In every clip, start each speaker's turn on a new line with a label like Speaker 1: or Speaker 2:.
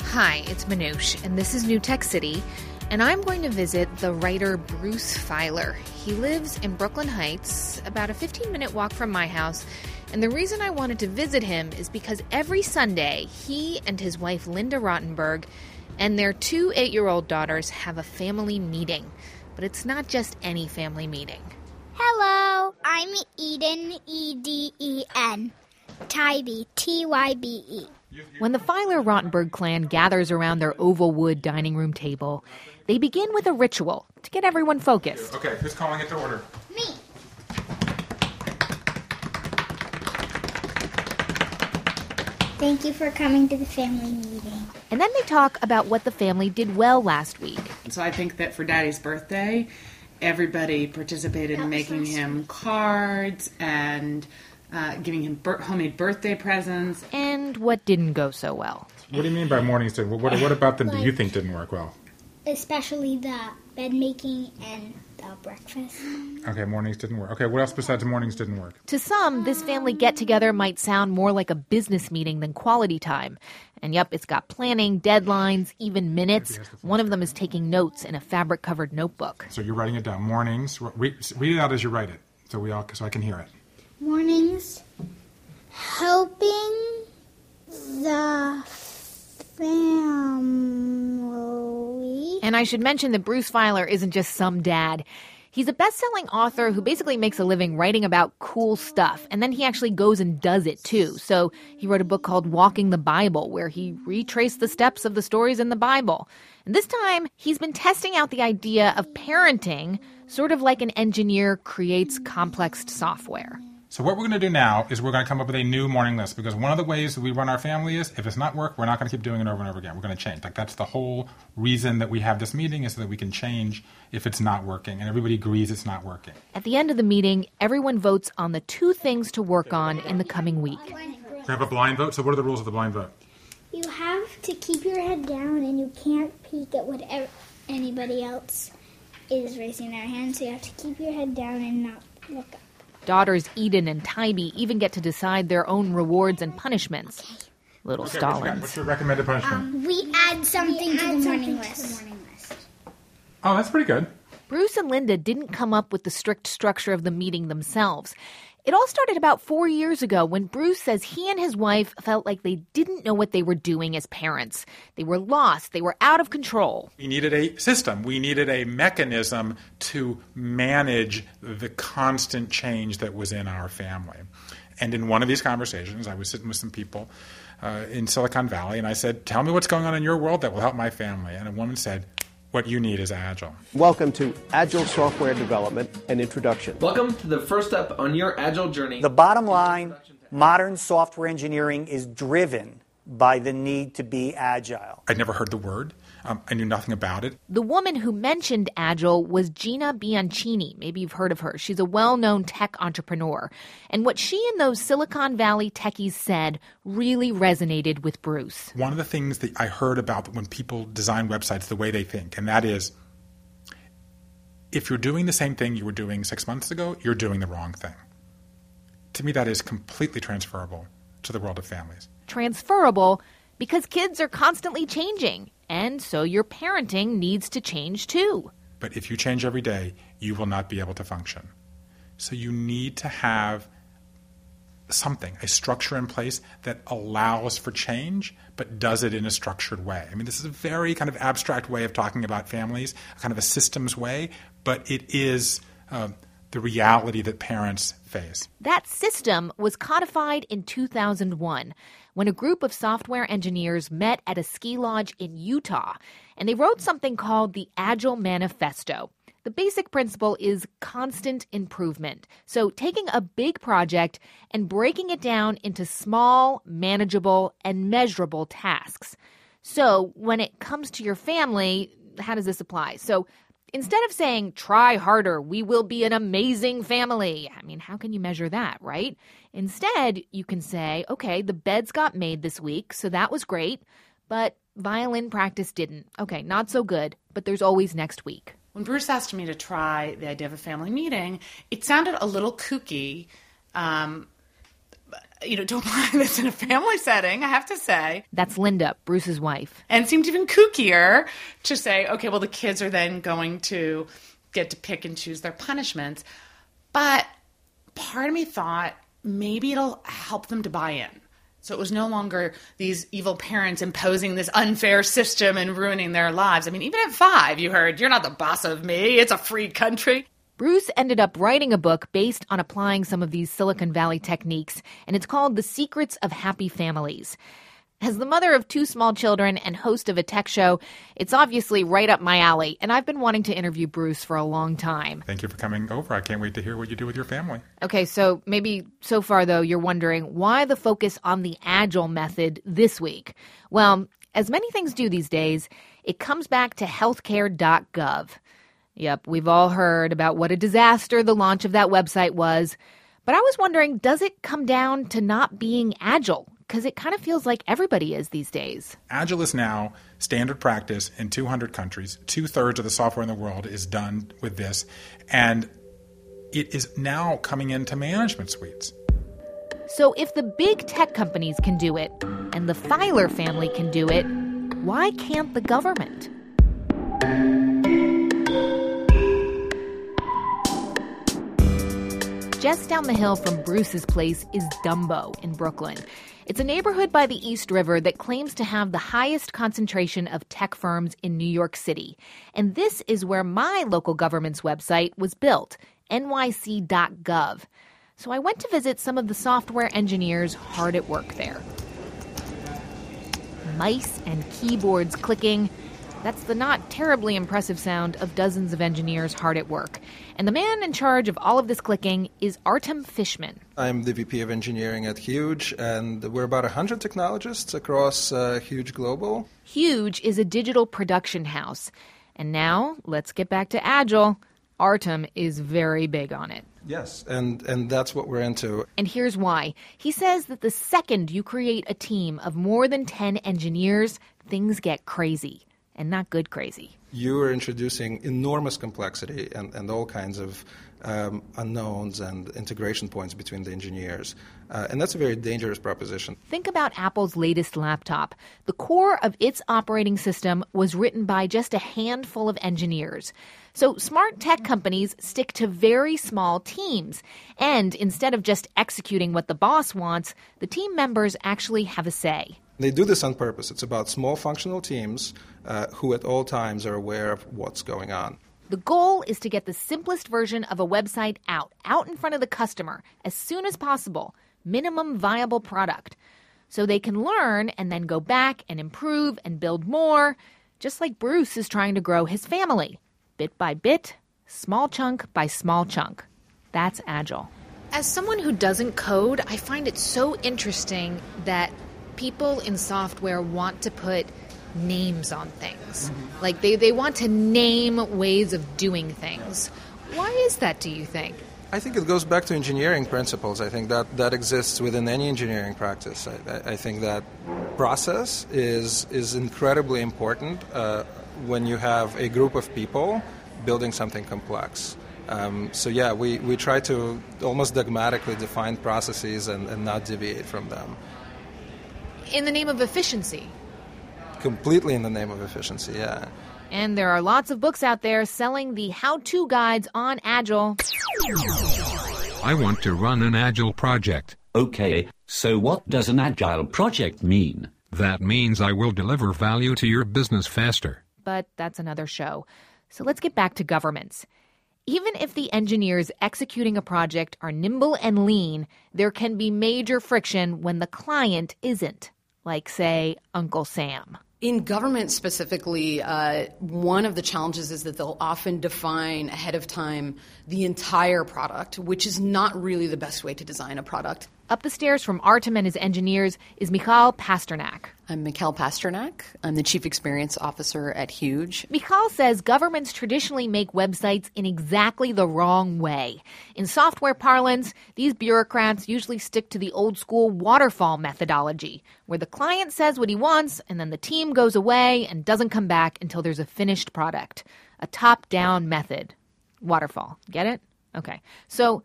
Speaker 1: Hi, it's Manoush, and this is New Tech City, and I'm going to visit the writer Bruce Feiler. He lives in Brooklyn Heights, about a 15-minute walk from my house, and the reason I wanted to visit him is because every Sunday, he and his wife Linda Rottenberg and their 2 8-year-old daughters have a family meeting. But it's not just any family meeting.
Speaker 2: Hello, I'm Eden, E-D-E-N. Tybe, T-Y-B-E.
Speaker 1: When the Feiler-Rottenberg clan gathers around their oval wood dining room table, they begin with a ritual to get everyone focused.
Speaker 3: Okay, who's calling it to order?
Speaker 2: Me. Thank you for coming to the family meeting.
Speaker 1: And then they talk about what the family did well last week.
Speaker 4: So I think that for Daddy's birthday, everybody participated in making him cards and giving him homemade birthday presents.
Speaker 1: And what didn't go so well.
Speaker 3: What do you mean by mornings did? What about them do you think didn't work well?
Speaker 2: Especially the bed making and the breakfast.
Speaker 3: Okay, mornings didn't work. Okay, what else besides mornings didn't work?
Speaker 1: To some, this family get-together might sound more like a business meeting than quality time. And yep, it's got planning, deadlines, even minutes. One of them is taking notes in a fabric-covered notebook.
Speaker 3: So you're writing it down. Mornings. Read it out as you write it, so I can hear it.
Speaker 2: Mornings, helping the family.
Speaker 1: And I should mention that Bruce Feiler isn't just some dad. He's a best-selling author who basically makes a living writing about cool stuff, and then he actually goes and does it, too. So he wrote a book called Walking the Bible, where he retraced the steps of the stories in the Bible. And this time, he's been testing out the idea of parenting, sort of like an engineer creates complex software.
Speaker 3: So what we're going to do now is we're going to come up with a new morning list, because one of the ways that we run our family is, if it's not work, we're not going to keep doing it over and over again. We're going to change. Like, that's the whole reason that we have this meeting, is so that we can change if it's not working, and everybody agrees it's not working.
Speaker 1: At the end of the meeting, everyone votes on the 2 things to work on in the coming week.
Speaker 3: We have a blind vote. So what are the rules of the blind vote?
Speaker 2: You have to keep your head down, and you can't peek at what anybody else is raising their hand, so you have to keep your head down and not look up.
Speaker 1: Daughters Eden and Tybe even get to decide their own rewards and punishments.
Speaker 2: Okay.
Speaker 1: Little
Speaker 3: Okay,
Speaker 1: Stallings.
Speaker 3: what's your recommended punishment?
Speaker 2: We add something to the morning list.
Speaker 3: Oh, that's pretty good.
Speaker 1: Bruce and Linda didn't come up with the strict structure of the meeting themselves. It all started about 4 years ago when Bruce says he and his wife felt like they didn't know what they were doing as parents. They were lost. They were out of control.
Speaker 3: We needed a system. We needed a mechanism to manage the constant change that was in our family. And in one of these conversations, I was sitting with some people in Silicon Valley, and I said, tell me what's going on in your world that will help my family. And a woman said, what you need is Agile.
Speaker 5: Welcome to Agile Software Development and Introduction.
Speaker 6: Welcome to the first step on your Agile journey.
Speaker 7: The bottom line, modern software engineering is driven by the need to be agile.
Speaker 3: I'd never heard the word. I knew nothing about it.
Speaker 1: The woman who mentioned Agile was Gina Bianchini. Maybe you've heard of her. She's a well-known tech entrepreneur. And what she and those Silicon Valley techies said really resonated with Bruce.
Speaker 3: One of the things that I heard about when people design websites, the way they think, and that is, if you're doing the same thing you were doing 6 months ago, you're doing the wrong thing. To me, that is completely transferable to the world of families.
Speaker 1: Transferable because kids are constantly changing. And so your parenting needs to change too.
Speaker 3: But if you change every day, you will not be able to function. So you need to have something, a structure in place that allows for change, but does it in a structured way. I mean, this is a very kind of abstract way of talking about families, kind of a systems way, but it is the reality that parents face.
Speaker 1: That system was codified in 2001 when a group of software engineers met at a ski lodge in Utah, and they wrote something called the Agile Manifesto. The basic principle is constant improvement. So taking a big project and breaking it down into small, manageable, and measurable tasks. So when it comes to your family, how does this apply? So instead of saying, try harder, we will be an amazing family. I mean, how can you measure that, right? Instead, you can say, okay, the beds got made this week, so that was great, but violin practice didn't. Okay, not so good, but there's always next week.
Speaker 4: When Bruce asked me to try the idea of a family meeting, it sounded a little kooky. to apply this in a family setting, I have to say.
Speaker 1: That's Linda, Bruce's wife.
Speaker 4: And it seemed even kookier to say, okay, well, the kids are then going to get to pick and choose their punishments. But part of me thought maybe it'll help them to buy in. So it was no longer these evil parents imposing this unfair system and ruining their lives. I mean, even at 5, you heard, you're not the boss of me. It's a free country.
Speaker 1: Bruce ended up writing a book based on applying some of these Silicon Valley techniques, and it's called The Secrets of Happy Families. As the mother of 2 small children and host of a tech show, it's obviously right up my alley, and I've been wanting to interview Bruce for a long time.
Speaker 3: Thank you for coming over. I can't wait to hear what you do with your family.
Speaker 1: Okay, so maybe so far, though, you're wondering why the focus on the Agile method this week? Well, as many things do these days, it comes back to healthcare.gov. Yep, we've all heard about what a disaster the launch of that website was. But I was wondering, does it come down to not being agile? Because it kind of feels like everybody is these days.
Speaker 3: Agile is now standard practice in 200 countries. 2/3 of the software in the world is done with this. And it is now coming into management suites.
Speaker 1: So if the big tech companies can do it, and the Filer family can do it, why can't the government? Just down the hill from Bruce's place is Dumbo in Brooklyn. It's a neighborhood by the East River that claims to have the highest concentration of tech firms in New York City. And this is where my local government's website was built, nyc.gov. So I went to visit some of the software engineers hard at work there. Mice and keyboards clicking. That's the not terribly impressive sound of dozens of engineers hard at work. And the man in charge of all of this clicking is Artem Fishman.
Speaker 8: I'm the VP of Engineering at Huge, and we're about 100 technologists across Huge Global.
Speaker 1: Huge is a digital production house. And now, let's get back to Agile. Artem is very big on it.
Speaker 8: Yes, and that's what we're into.
Speaker 1: And here's why. He says that the second you create a team of more than 10 engineers, things get crazy. And not good crazy.
Speaker 8: You are introducing enormous complexity and all kinds of unknowns and integration points between the engineers. And that's a very dangerous proposition.
Speaker 1: Think about Apple's latest laptop. The core of its operating system was written by just a handful of engineers. So smart tech companies stick to very small teams. And instead of just executing what the boss wants, the team members actually have a say.
Speaker 8: They do this on purpose. It's about small functional teams who at all times are aware of what's going on.
Speaker 1: The goal is to get the simplest version of a website out in front of the customer as soon as possible, minimum viable product, so they can learn and then go back and improve and build more, just like Bruce is trying to grow his family, bit by bit, small chunk by small chunk. That's Agile. As someone who doesn't code, I find it so interesting that people in software want to put names on things. Mm-hmm. Like they want to name ways of doing things. Why is that, do you think?
Speaker 8: I think it goes back to engineering principles. I think that exists within any engineering practice. I think that process is incredibly important when you have a group of people building something complex. We try to almost dogmatically define processes and not deviate from them.
Speaker 1: In the name of efficiency.
Speaker 8: Completely in the name of efficiency, yeah.
Speaker 1: And there are lots of books out there selling the how-to guides on Agile.
Speaker 9: I want to run an Agile project.
Speaker 10: Okay, so what does an Agile project mean?
Speaker 9: That means I will deliver value to your business faster.
Speaker 1: But that's another show. So let's get back to governments. Even if the engineers executing a project are nimble and lean, there can be major friction when the client isn't, like, say, Uncle Sam.
Speaker 11: In government specifically, one of the challenges is that they'll often define ahead of time the entire product, which is not really the best way to design a product.
Speaker 1: Up the stairs from Artem and his engineers is Michal Pasternak.
Speaker 11: I'm Michal Pasternak. I'm the Chief Experience Officer at Huge.
Speaker 1: Michal says governments traditionally make websites in exactly the wrong way. In software parlance, these bureaucrats usually stick to the old-school waterfall methodology, where the client says what he wants, and then the team goes away and doesn't come back until there's a finished product. A top-down method. Waterfall. Get it? Okay. So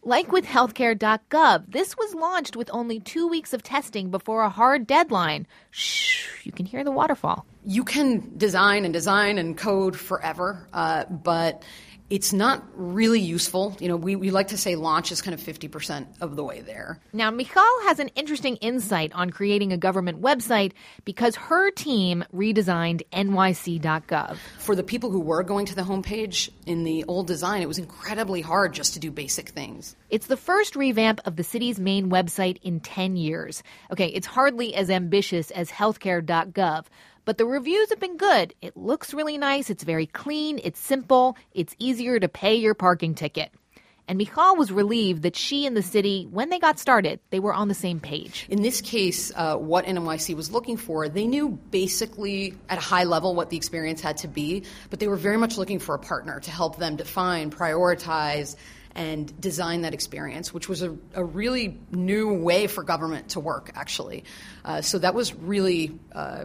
Speaker 1: Like with healthcare.gov, this was launched with only 2 weeks of testing before a hard deadline. Shh, you can hear the waterfall.
Speaker 11: You can design and code forever, but it's not really useful. We like to say launch is kind of 50% of the way there.
Speaker 1: Now, Michal has an interesting insight on creating a government website because her team redesigned nyc.gov.
Speaker 11: For the people who were going to the homepage in the old design, it was incredibly hard just to do basic things.
Speaker 1: It's the first revamp of the city's main website in 10 years. Okay, it's hardly as ambitious as healthcare.gov, but the reviews have been good. It looks really nice. It's very clean. It's simple. It's easier to pay your parking ticket. And Michal was relieved that she and the city, when they got started, they were on the same page.
Speaker 11: In this case, what NYC was looking for, they knew basically at a high level what the experience had to be, but they were very much looking for a partner to help them define, prioritize, and design that experience, which was a really new way for government to work, actually. So that was really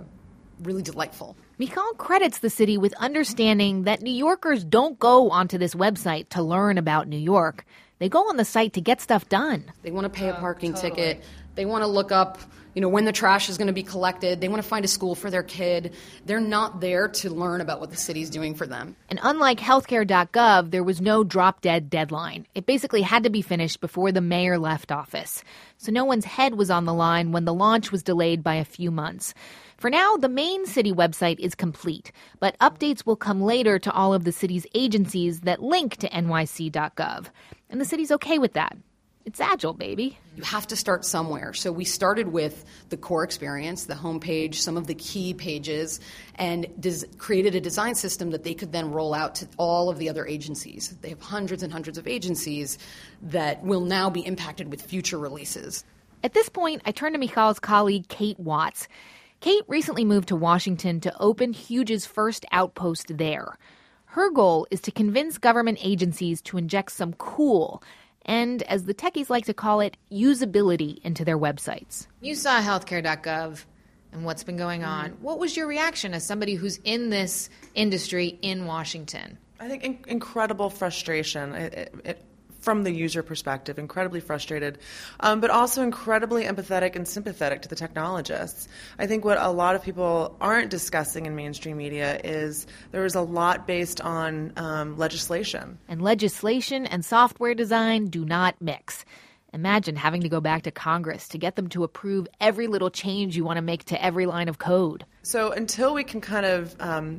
Speaker 11: delightful.
Speaker 1: Michal credits the city with understanding that New Yorkers don't go onto this website to learn about New York. They go on the site to get stuff done.
Speaker 11: They want to pay a parking ticket. They want to look up, when the trash is going to be collected. They want to find a school for their kid. They're not there to learn about what the city's doing for them.
Speaker 1: And unlike healthcare.gov, there was no drop-dead deadline. It basically had to be finished before the mayor left office. So no one's head was on the line when the launch was delayed by a few months. For now, the main city website is complete, but updates will come later to all of the city's agencies that link to nyc.gov. And the city's okay with that. It's agile, baby.
Speaker 11: You have to start somewhere. So we started with the core experience, the homepage, some of the key pages, and created a design system that they could then roll out to all of the other agencies. They have hundreds and hundreds of agencies that will now be impacted with future releases.
Speaker 1: At this point, I turn to Michal's colleague, Kate Watts. Kate recently moved to Washington to open Huge's first outpost there. Her goal is to convince government agencies to inject some cool and, as the techies like to call it, usability into their websites. You saw healthcare.gov and what's been going on. What was your reaction as somebody who's in this industry in Washington?
Speaker 12: I think incredible frustration. From the user perspective, incredibly frustrated, but also incredibly empathetic and sympathetic to the technologists. I think what a lot of people aren't discussing in mainstream media is there is a lot based on legislation.
Speaker 1: And legislation and software design do not mix. Imagine having to go back to Congress to get them to approve every little change you want to make to every line of code.
Speaker 12: So until we can kind of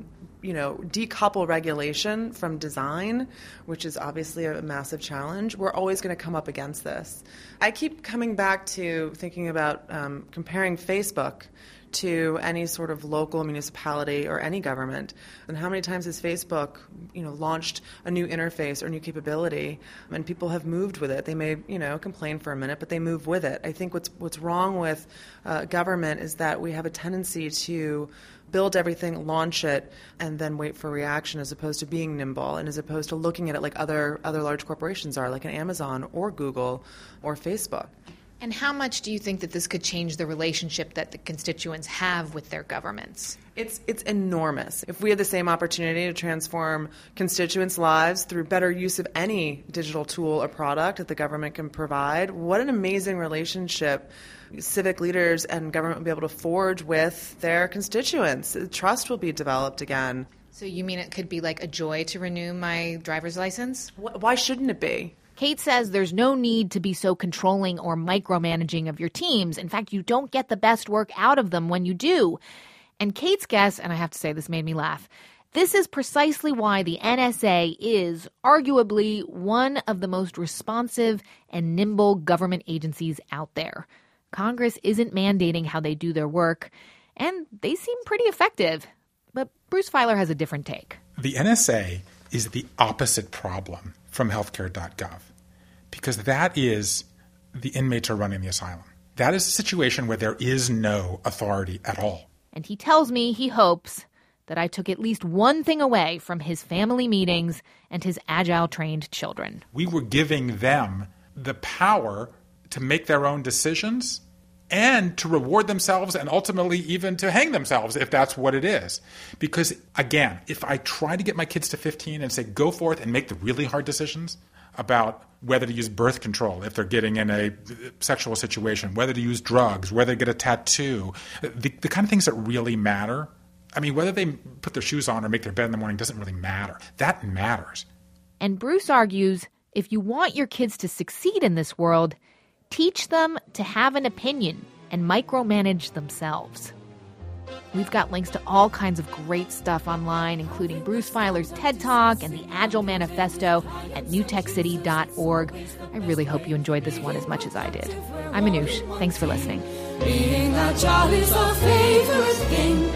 Speaker 12: decouple regulation from design, which is obviously a massive challenge, we're always going to come up against this. I keep coming back to thinking about comparing Facebook to any sort of local municipality or any government. And how many times has Facebook, launched a new interface or new capability, and people have moved with it? They may, complain for a minute, but they move with it. I think what's wrong with government is that we have a tendency to build everything, launch it, and then wait for reaction, as opposed to being nimble and as opposed to looking at it like other large corporations are, like an Amazon or Google or Facebook.
Speaker 1: And how much do you think that this could change the relationship that the constituents have with their governments?
Speaker 12: It's enormous. If we had the same opportunity to transform constituents' lives through better use of any digital tool or product that the government can provide, what an amazing relationship civic leaders and government will be able to forge with their constituents. Trust will be developed again.
Speaker 1: So you mean it could be like a joy to renew my driver's license?
Speaker 12: Why shouldn't it be?
Speaker 1: Kate says there's no need to be so controlling or micromanaging of your teams. In fact, you don't get the best work out of them when you do. And Kate's guess, and I have to say this made me laugh, this is precisely why the NSA is arguably one of the most responsive and nimble government agencies out there. Congress isn't mandating how they do their work, and they seem pretty effective. But Bruce Feiler has a different take.
Speaker 3: The NSA is the opposite problem from healthcare.gov, because that is the inmates are running the asylum. That is a situation where there is no authority at all.
Speaker 1: And he tells me he hopes that I took at least one thing away from his family meetings and his agile-trained children.
Speaker 3: We were giving them the power to make their own decisions and to reward themselves and ultimately even to hang themselves if that's what it is. Because, again, if I try to get my kids to 15 and say, go forth and make the really hard decisions about whether to use birth control if they're getting in a sexual situation, whether to use drugs, whether to get a tattoo, the kind of things that really matter. I mean, whether they put their shoes on or make their bed in the morning doesn't really matter. That matters.
Speaker 1: And Bruce argues, if you want your kids to succeed in this world, teach them to have an opinion and micromanage themselves. We've got links to all kinds of great stuff online, including Bruce Feiler's TED Talk and the Agile Manifesto at newtechcity.org. I really hope you enjoyed this one as much as I did. I'm Anoush. Thanks for listening.
Speaker 13: Being agile is our favorite thing.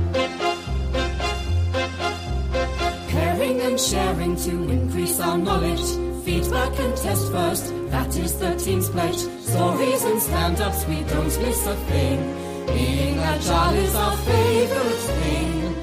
Speaker 13: Pairing and sharing to increase our knowledge. Feedback and test first, that is the team's pledge. Stories and stand-ups, we don't miss a thing. Being agile is our favorite thing.